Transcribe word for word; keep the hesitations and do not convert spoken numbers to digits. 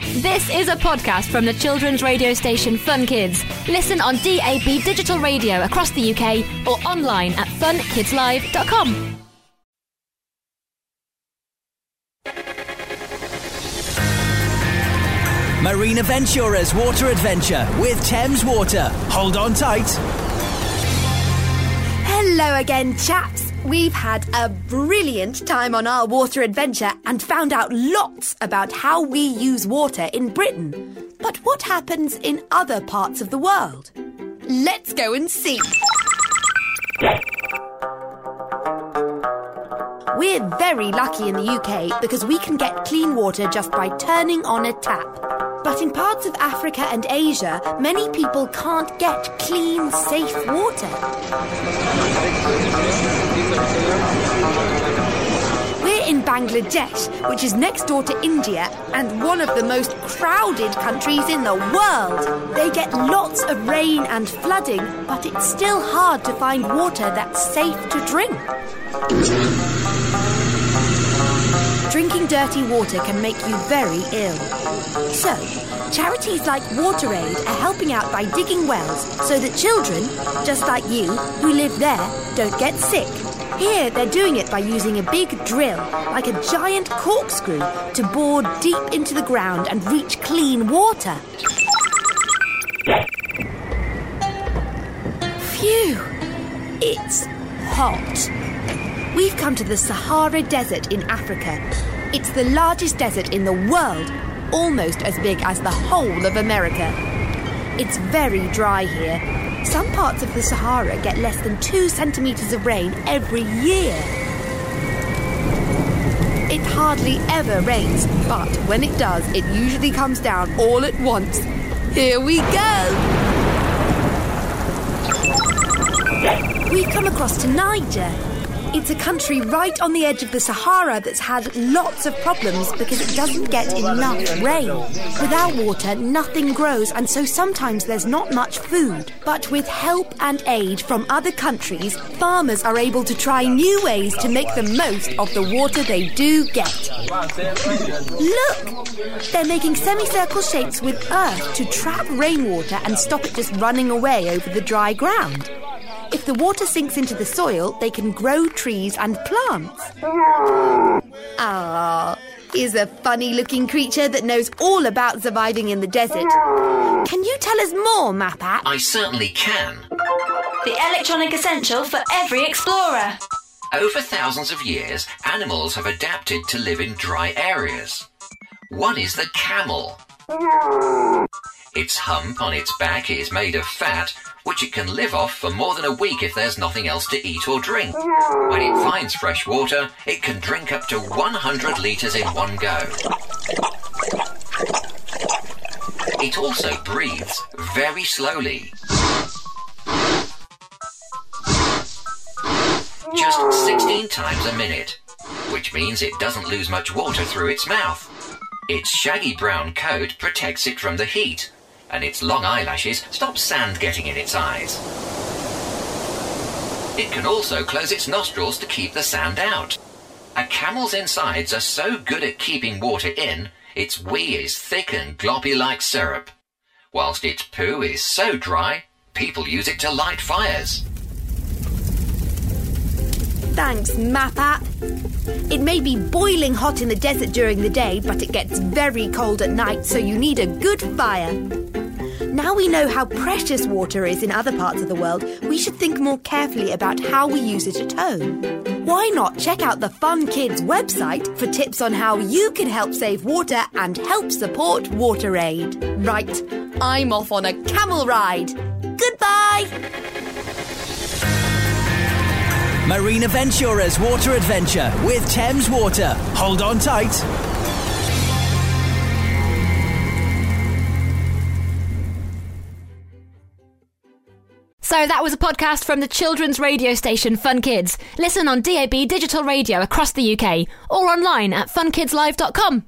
This is a podcast from the children's radio station Fun Kids. Listen on D A B digital radio across the U K or online at fun kids live dot com. Marina Ventura's Water Adventure with Thames Water. Hold on tight. Hello again, chaps. We've had a brilliant time on our water adventure and found out lots about how we use water in Britain. But what happens in other parts of the world? Let's go and see. We're very lucky in the U K because we can get clean water just by turning on a tap. But in parts of Africa and Asia, many people can't get clean, safe water. We're in Bangladesh, which is next door to India and one of the most crowded countries in the world. They get lots of rain and flooding, but it's still hard to find water that's safe to drink. Drinking dirty water can make you very ill. So, charities like WaterAid are helping out by digging wells so that children, just like you, who live there, don't get sick. Here, they're doing it by using a big drill, like a giant corkscrew, to bore deep into the ground and reach clean water. Phew! It's hot. We've come to the Sahara Desert in Africa. It's the largest desert in the world, almost as big as the whole of America. It's very dry here. Some parts of the Sahara get less than two centimetres of rain every year. It hardly ever rains, but when it does, it usually comes down all at once. Here we go! We've come across to Niger. It's a country right on the edge of the Sahara that's had lots of problems because it doesn't get enough rain. Without water, nothing grows, and so sometimes there's not much food. But with help and aid from other countries, farmers are able to try new ways to make the most of the water they do get. Look! They're making semicircle shapes with earth to trap rainwater and stop it just running away over the dry ground. If the water sinks into the soil, they can grow trees and plants. Ah, here's a funny-looking creature that knows all about surviving in the desert. Can you tell us more, Mapat? I certainly can. The electronic essential for every explorer. Over thousands of years, animals have adapted to live in dry areas. One is the camel. Its hump on its back is made of fat, which it can live off for more than a week if there's nothing else to eat or drink. When it finds fresh water, it can drink up to one hundred litres in one go. It also breathes very slowly. Just sixteen times a minute, which means it doesn't lose much water through its mouth. Its shaggy brown coat protects it from the heat, and its long eyelashes stop sand getting in its eyes. It can also close its nostrils to keep the sand out. A camel's insides are so good at keeping water in, its wee is thick and gloppy like syrup, whilst its poo is so dry, people use it to light fires. Thanks, Mapat. It may be boiling hot in the desert during the day, but it gets very cold at night, so you need a good fire. Now we know how precious water is in other parts of the world, we should think more carefully about how we use it at home. Why not check out the Fun Kids website for tips on how you can help save water and help support WaterAid. Right, I'm off on a camel ride. Goodbye! Marina Ventura's Water Adventure with Thames Water. Hold on tight. So that was a podcast from the children's radio station Fun Kids. Listen on D A B digital radio across the U K or online at fun kids live dot com.